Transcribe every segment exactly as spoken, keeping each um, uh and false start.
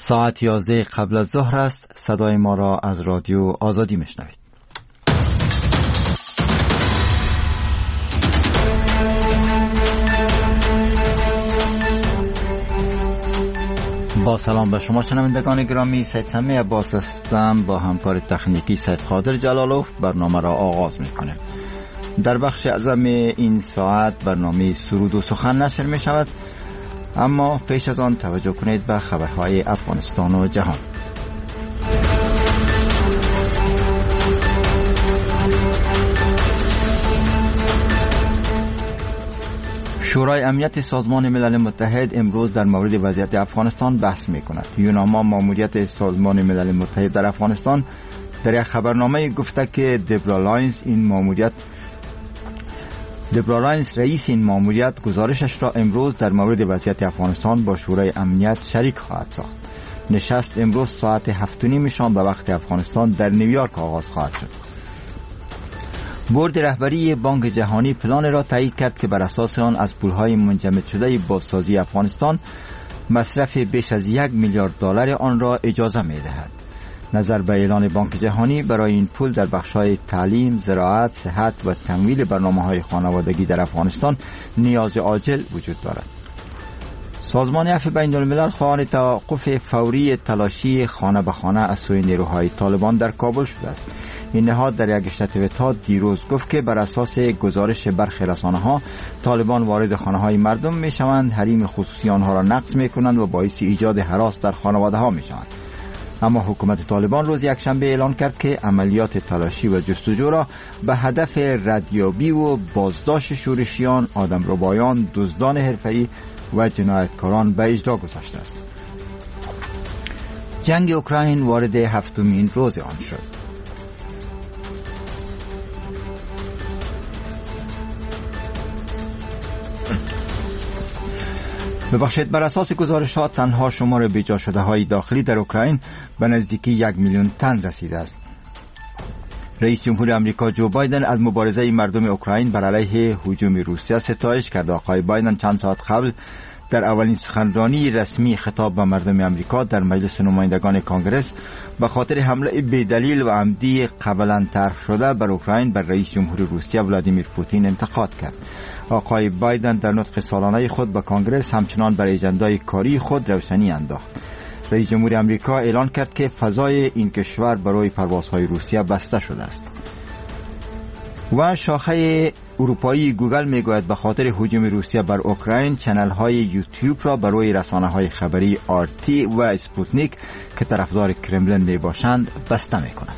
ساعت یازده قبل از ظهر است. صدای ما را از رادیو آزادی میشنوید. با سلام به شما شنوندگان گرامی، سید سمی عباس هستم. با همکار تکنیکی سید قادر جلالوف برنامه را آغاز میکنیم. در بخش اعظم این ساعت برنامه سرود و سخن نشر می شود، اما پیش از آن توجه کنید به خبرهای افغانستان و جهان. شورای امنیت سازمان ملل متحد امروز در مورد وضعیت افغانستان بحث می کند. یوناما ماموریت سازمان ملل متحد در افغانستان در یک خبرنامه گفته که دبرا لاینز این ماموریت دبرا لاینز رئیس این ماموریت گزارشش را امروز در مورد وضعیت افغانستان با شورای امنیت شریک خواهد ساخت. نشست امروز ساعت هفت و نیم شام به وقت افغانستان در نیویورک آغاز خواهد شد. بورد رهبری بانک جهانی پلان را تایید کرد که بر اساس آن از پولهای منجمد شده بازسازی افغانستان مصرف بیش از یک میلیارد دلار آن را اجازه می دهد. نظر به اعلان بانک جهانی برای این پول در بخش‌های تعلیم، زراعت، صحت و تمویل برنامه‌های خانوادگی در افغانستان نیاز عاجل وجود دارد. سازمان عفو بین‌الملل خواهان توقف فوری تلاشی خانه به خانه از سوی نیروهای طالبان در کابل شده است. این نهاد در یک اشتباهات دیروز گفت که بر اساس گزارش برخی رسانه‌ها طالبان وارد خانه‌های مردم می‌شوند، حریم خصوصی آنها را نقض می‌کنند و باعث ایجاد هراس در خانواده‌ها می‌شوند. اما حکومت طالبان روز یکشنبه اعلان کرد که عملیات تلاشی و جستجو را به هدف ردیابی و بازداشت شورشیان، آدمربایان، دزدان حرفه‌ای و جنایتکاران به اجرا گذاشته است. جنگ اوکراین وارد هفتمین روز آن شد. ببخشید، بر اساس گزارشات تنها شمار بیجا شده های داخلی در اوکراین به نزدیکی یک میلیون تن رسیده است. رئیس جمهور آمریکا جو بایدن از مبارزه مردم اوکراین بر علیه هجوم روسیه ستایش کرد. آقای بایدن چند ساعت قبل در اولین سخنرانی رسمی خطاب به مردم آمریکا در مجلس نمایندگان کانگرس به خاطر حمله بی‌دلیل و عمدی قبلا طرح شده بر اوکراین بر رئیس جمهور روسیه ولادیمیر پوتین انتقاد کرد. آقای بایدن در نطق سالانه خود به کانگرس همچنان بر اجندای کاری خود روشنی انداخت. رئیس جمهور آمریکا اعلان کرد که فضای این کشور برای پروازهای روسیه بسته شده است. و شاخه اروپایی گوگل میگوید به خاطر هجوم روسیه بر اوکراین چنل های یوتیوب را برای رسانه های خبری آرتی و اسپوتنیک که طرفدار کرملین می باشند بسته می کند.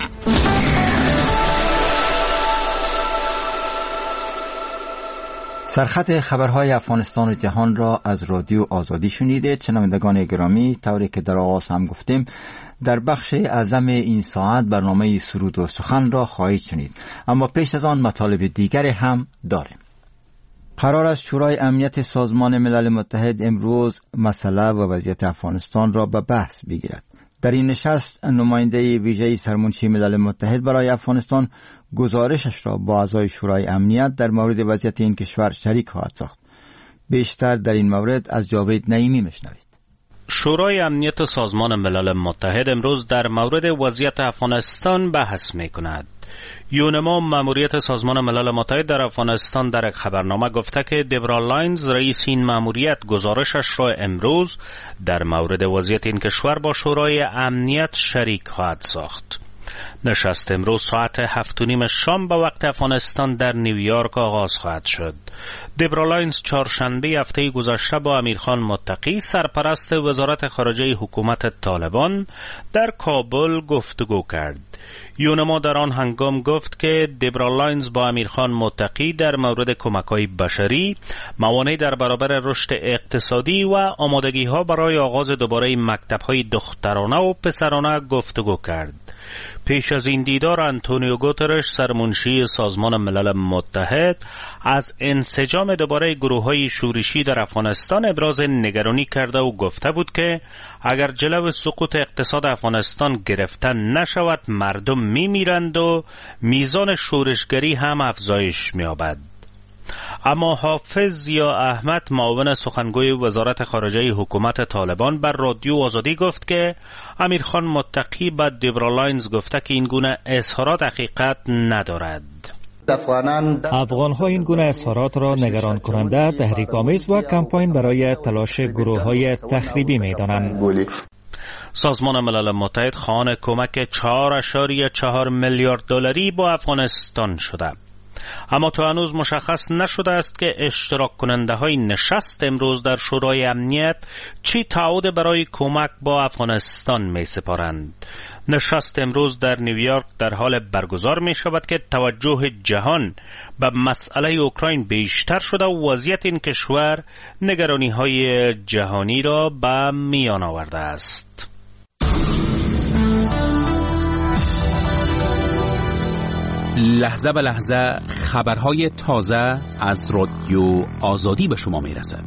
سرخط خبرهای افغانستان و جهان را از رادیو آزادی شنیدید. شنوندگان گرامی، طوری که در آغاز هم گفتیم، در بخش اعظم این ساعت برنامه سرود و سخن را خواهید شنید، اما پیش از آن مطالب دیگر هم داریم. قرار است شورای امنیت سازمان ملل متحد امروز مسئله و وضعیت افغانستان را به بحث بگیرد. در این نشست نماینده ویژه سرمنشی ملل متحد برای افغانستان گزارشش را با اعضای شورای امنیت در مورد وضعیت این کشور شریک خواهد ساخت. بیشتر در این مورد از جاوید نعیمی میشنوید. شورای امنیت سازمان ملل متحد امروز در مورد وضعیت افغانستان بحث می‌کند. یونما ماموریت سازمان ملل متحد در افغانستان در یک خبرنامه گفته که دبرا لاینز رئیس این ماموریت گزارشش را امروز در مورد وضعیت این کشور با شورای امنیت شریک خواهد ساخت. نشست امروز ساعت هفت و نیم شام به وقت افغانستان در نیویورک آغاز خواهد شد. دبرا لاینز چهارشنبه هفته گذشته با امیرخان متقی سرپرست وزارت خارجه حکومت طالبان در کابل گفتگو کرد. یونما در آن هنگام گفت که دبرا لاینز با امیرخان متقی در مورد کمک‌های بشری، موانع در برابر رشد اقتصادی و آمادگی‌ها برای آغاز دوباره مکتب‌های دخترانه و پسرانه گفتگو کرد. پیش از این دیدار آنتونیو گوترش سرمنشی سازمان ملل متحد از انسجام دوباره گروه‌های شورشی در افغانستان ابراز نگرانی کرده و گفته بود که اگر جلو سقوط اقتصاد افغانستان گرفته نشود مردم میمیرند و میزان شورشگری هم افزایش می‌یابد. اما حافظ یا احمد معاون سخنگوی وزارت خارجه حکومت طالبان بر رادیو آزادی گفت که امیرخان متقی به دیبرالاینز گفته که این گونه اظهارات حقیقت ندارد. افغان‌ها این گونه اظهارات را نگران کننده، تحریک‌آمیز و کمپاین برای تلاش گروه‌های تخریبی می‌دانند. سازمان ملل متحد خواهان کمک چهار اشاریه چهار میلیارد دلاری با افغانستان شده، اما تا هنوز مشخص نشده است که اشتراک کننده های نشست امروز در شورای امنیت چی تعهد برای کمک با افغانستان می سپارند. نشست امروز در نیویورک در حال برگزار می شود که توجه جهان به مسئله اوکراین بیشتر شده و وضعیت این کشور نگرانی های جهانی را به میان آورده است. لحظه به لحظه خبرهای تازه از رادیو آزادی به شما میرسد.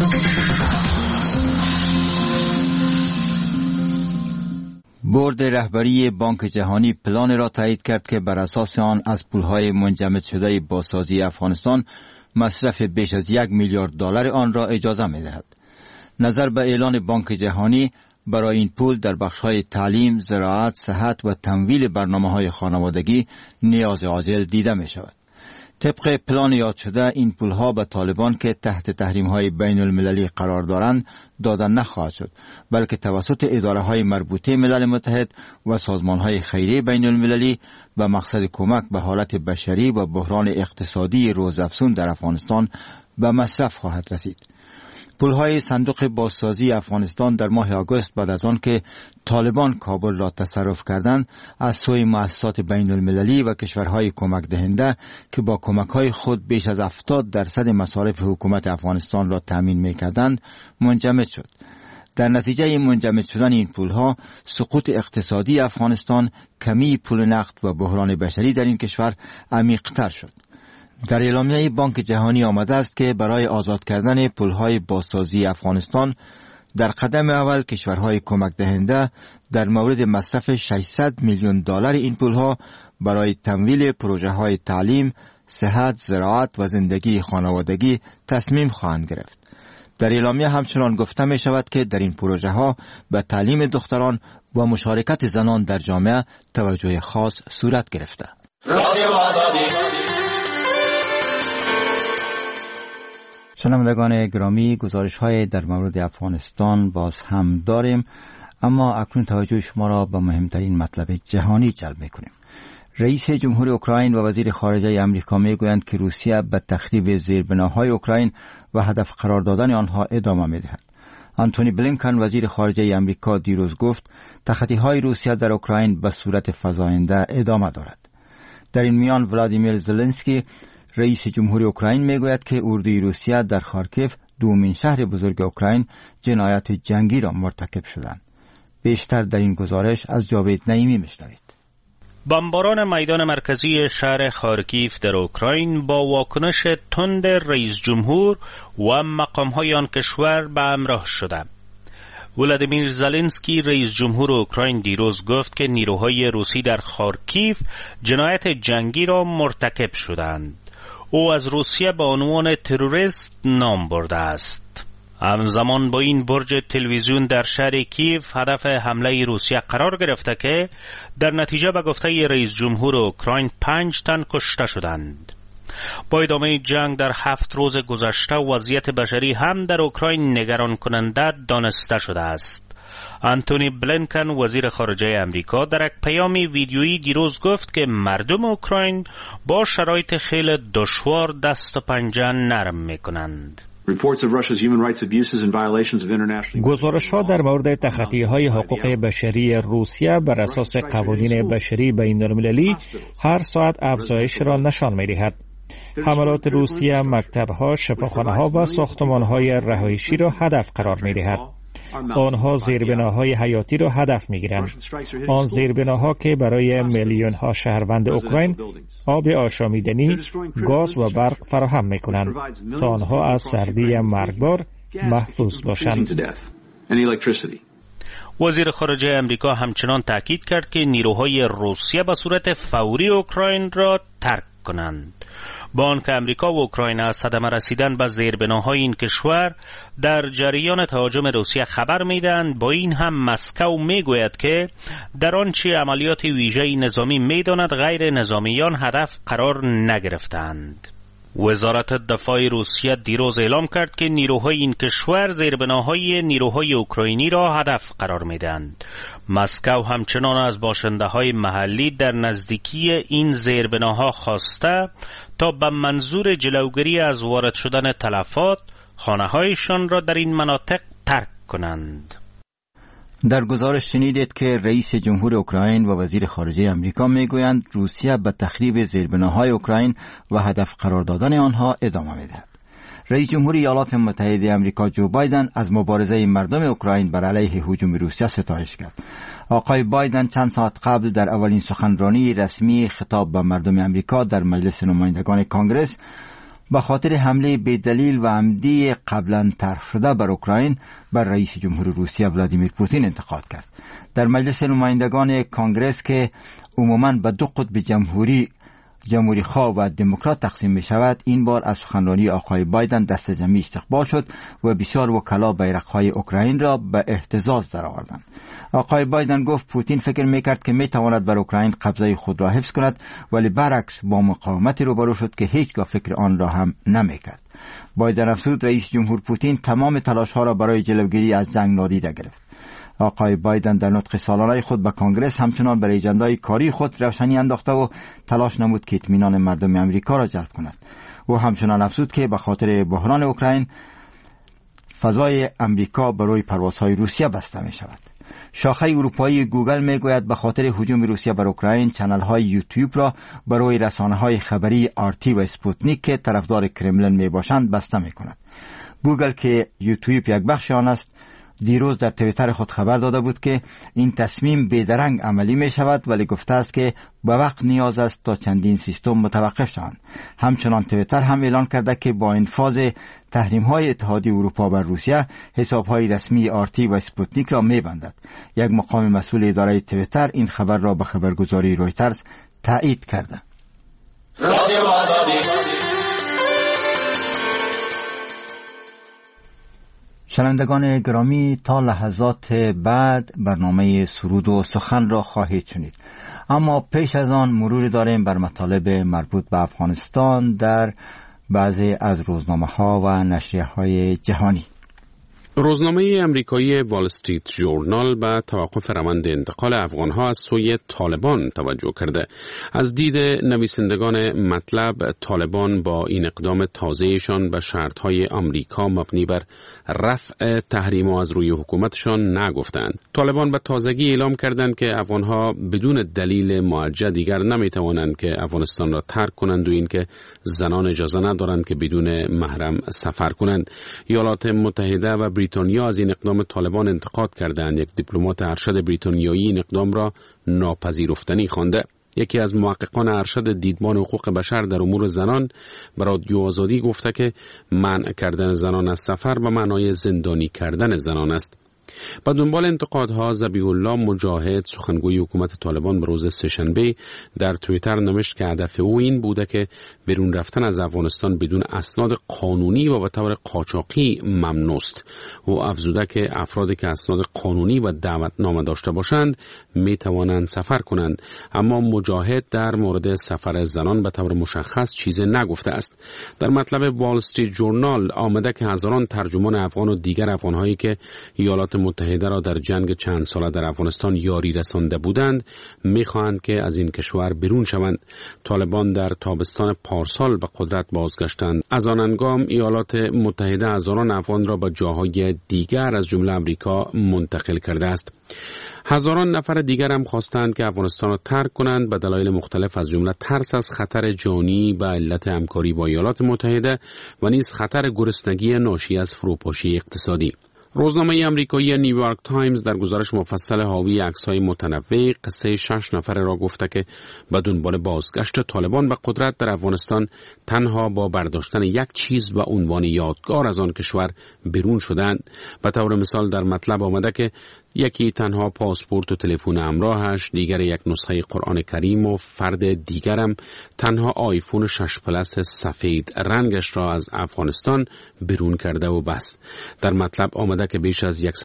بورد رهبری بانک جهانی پلان را تایید کرد که بر اساس آن از پولهای منجمد شده بازسازی افغانستان مصرف بیش از یک میلیارد دلار آن را اجازه می‌دهد. نظر به اعلان بانک جهانی برای این پول در بخش‌های تعلیم، زراعت، صحت و تمویل برنامه‌های خانوادگی نیاز عاجل دیده می‌شود. طبق پلان یاد شده این پولها به طالبان که تحت تحریم‌های بین المللی قرار دارند داده نخواهد شد، بلکه توسط اداره‌های مربوطه ملل متحد و سازمان‌های خیریه بین المللی به مقصد کمک به حالت بشری و بحران اقتصادی روزافزون در افغانستان به مصرف خواهد رسید. پولهای صندوق بازسازی افغانستان در ماه آگوست بعد از آن که طالبان کابل را تصرف کردند از سوی مؤسسات بین المللی و کشورهای کمک دهنده که با کمکهای خود بیش از هفتاد درصد مصارف حکومت افغانستان را تامین می‌کردند منجمد شد. در نتیجه منجمد شدن این پولها سقوط اقتصادی افغانستان، کمی پول نقد و بحران بشری در این کشور عمیق‌تر شد. در اعلامیه بانک جهانی آمده است که برای آزاد کردن پولهای بازسازی افغانستان در قدم اول کشورهای کمک دهنده در مورد مصرف ششصد میلیون دلار این پولها برای تمویل پروژه های تعلیم، صحت، زراعت و زندگی خانوادگی تصمیم خواهند گرفت. در اعلامیه همچنان گفته می شود که در این پروژه ها به تعلیم دختران و مشارکت زنان در جامعه توجه خاص صورت گرفته. شنوندگان گرامی، گزارش های در مورد افغانستان باز هم داریم، اما اکنون توجه شما را به مهمترین مطلب جهانی جلب می‌کنیم. رئیس جمهور اوکراین و وزیر خارجه آمریکا میگویند که روسیه به تخریب زیربناهای اوکراین و هدف قرار دادن آنها ادامه می‌دهد. آنتونی بلینکن وزیر خارجه آمریکا دیروز گفت تخطی‌های روسیه در اوکراین به صورت فزاینده ادامه دارد. در این میان ولادیمیر زلنسکی رئیس جمهور اوکراین میگوید که اردوی روسیه در خارکیف، دومین شهر بزرگ اوکراین، جنایت جنگی را مرتکب شدند. بیشتر در این گزارش از جاوید نعیمی میشنوید. بمباران میدان مرکزی شهر خارکیف در اوکراین با واکنش تند رئیس جمهور و مقام‌های آن کشور به همراه شده. ولادیمیر زلنسکی رئیس جمهور اوکراین دیروز گفت که نیروهای روسی در خارکیف جنایت جنگی را مرتکب شدند. او از روسیه به عنوان تروریست نام برده است. همزمان با این برج تلویزیون در شهر کیف هدف حمله روسیه قرار گرفته که در نتیجه به گفته رئیس جمهور اوکراین پنج تن کشته شدند. با ادامه جنگ در هفت روز گذشته وضعیت بشری هم در اوکراین نگران کننده دانسته شده است. آنتونی بلینکن وزیر خارجه امریکا در یک پیام ویدیویی دیروز گفت که مردم اوکراین با شرایط خیلی دشوار دست و پنجه نرم میکنند. گزارش‌ها در مورد تخطی‌های حقوق بشری روسیه بر اساس قوانین بشری بین‌المللی هر ساعت افزایش را نشان می‌دهد. حملات روسیه مکتب‌ها، شفاخانه‌ها و ساختمان‌های رهایشی را هدف قرار می‌دهد. آنها زیربناهای حیاتی را هدف می‌گیرند. آن زیربناها که برای میلیون‌ها شهروند اوکراین آب آشامیدنی، گاز و برق فراهم می‌کنند تا آنها از سردی مرگبار محفوظ باشند. وزیر خارجه امریکا همچنان تاکید کرد که نیروهای روسیه به صورت فوری اوکراین را ترک کنند. با آنکه امریکا و اوکراین از صدمه رسیدن به زیربناهای این کشور در جریان تهاجم روسیه خبر میدهند، با این هم مسکو میگوید که در آنچه عملیات ویژه نظامی میداند غیر نظامیان هدف قرار نگرفتند. وزارت دفاع روسیه دیروز اعلام کرد که نیروهای این کشور زیربناهای نیروهای اوکراینی را هدف قرار میدهند. مسکو همچنان از باشنده‌های محلی در نزدیکی این زیربناها خواسته تا به منظور جلوگیری از وارد شدن تلفات خانه‌هایشان را در این مناطق ترک کنند. در گزارش شنیدید که رئیس جمهور اوکراین و وزیر خارجه امریکا میگویند روسیه به تخریب زیربناهای اوکراین و هدف قرار دادن آنها ادامه میدهد. رئیس جمهور ایالات متحده امریکا جو بایدن از مبارزه مردم اوکراین بر علیه هجوم روسیه ستایش کرد. آقای بایدن چند ساعت قبل در اولین سخنرانی رسمی خطاب به مردم امریکا در مجلس نمایندگان کانگرس به خاطر حمله بی‌دلیل و عمدی قبلا طرح شده بر اوکراین بر رئیس جمهور روسیه ولادیمیر پوتین انتقاد کرد. در مجلس نمایندگان کانگرس که عموماً به دو قطب جمهوری جمهوری خواه و دموکرات تقسیم می شود، این بار از سخنرانی آقای بایدن دست جمعی استقبال شد و بسیار وکلا بیرق‌های اوکراین را به اهتزاز درآوردند. آقای بایدن گفت پوتین فکر می کرد که می تواند بر اوکراین قبضه خود را حفظ کند، ولی برعکس با مقاومتی روبرو شد که هیچگاه فکر آن را هم نمی کرد. بایدن افزود رئیس جمهور پوتین تمام تلاش ها را برای جلوگیری از جنگ نادیده گرفت. آقای بایدن در نطق سالانه خود به کانگرس همچنان برای اجندای کاری خود روشنی انداخته و تلاش نمود که اطمینان مردم امریکا را جلب کند. او همچنان افزود که به خاطر بحران اوکراین فضای امریکا برای پروازهای روسیه بسته می شود. شاخه اروپایی گوگل می گوید به خاطر هجوم روسیه بر اوکراین چنل های یوتیوب را برای رسانه های خبری آرتی و اسپوتنیک که طرفدار کرملین می باشند بسته می کند. گوگل که یوتیوب یک بخش آن است دیروز در توییتر خود خبر داده بود که این تصمیم بیدرنگ عملی می شود، ولی گفته است که به وقت نیاز است تا چندین سیستم متوقف شوند. همچنان توییتر هم اعلان کرده که با انفاذ تحریم های اتحادیه اروپا بر روسیه حساب های رسمی آرتی و اسپوتنیک را می بندد. یک مقام مسئول اداره توییتر این خبر را به خبرگزاری رویترز تایید کرده. شنوندگان گرامی، تا لحظات بعد برنامه سرود و سخن را خواهید شنید، اما پیش از آن مروری داریم بر مطالب مربوط به افغانستان در بعضی از روزنامه ها و نشریه های جهانی. روزنامه امریکایی وال استریت ژورنال به توقف روند انتقال افغانها از سوی طالبان توجه کرده. از دید نویسندگان مطلب، طالبان با این اقدام تازه‌شان به شرط‌های آمریکا مبنی بر رفع تحریم از روی حکومتشان نگفتند. طالبان به تازگی اعلام کردند که افغانها بدون دلیل معجزه دیگر نمی‌توانند که افغانستان را ترک کنند و اینکه زنان اجازه ندارند که بدون محرم سفر کنند. ایالات متحده و بریتانیا از این اقدام طالبان انتقاد کردند. یک دیپلمات ارشد بریتانیایی این اقدام را ناپذیرفتنی خوانده. یکی از محققان ارشد دیدبان حقوق بشر در امور زنان به رادیو آزادی گفته که منع کردن زنان از سفر به معنای زندانی کردن زنان است. با دنبال انتقادها، ذبیح الله مجاهد، سخنگوی حکومت طالبان، به روز سه‌شنبه در توییتر نوشت که هدف او این بوده که بیرون رفتن از افغانستان بدون اسناد قانونی و به طور قاچاقی ممنوع است. او افزوده که افرادی که اسناد قانونی و دعوتنامه داشته باشند می توانند سفر کنند، اما مجاهد در مورد سفر زنان به طور مشخص چیزی نگفته است. در مطلب وال استریت ژورنال آمده که هزاران ترجمان افغان و دیگر افغان‌هایی که ایالات متحده را در جنگ چند ساله در افغانستان یاری رسانده بودند می‌خواهند که از این کشور بیرون شوند. طالبان در تابستان پارسال به قدرت بازگشتند. از آن هنگام ایالات متحده هزاران افغان را به جاهای دیگر از جمله امریکا منتقل کرده است. هزاران نفر دیگر هم خواستند که افغانستان را ترک کنند به دلایل مختلف، از جمله ترس از خطر جانی به علت همکاری با ایالات متحده و نیز خطر گرسنگی ناشی از فروپاشی اقتصادی. روزنامه آمریکایی نیویورک تایمز در گزارش مفصل حاوی عکس‌های متنوع قصه شش نفره را گفته که به دنبال بازگشت طالبان به قدرت در افغانستان تنها با برداشتن یک چیز به عنوان یادگار از آن کشور بیرون شدند. به طور مثال در مطلب آمده که یکی تنها پاسپورت و تلفن همراهش، دیگر یک نسخه قرآن کریم و فرد دیگرم تنها آیفون شش پلاس سفید رنگش را از افغانستان بیرون کرده و بس. در مطلب آمده که بیش از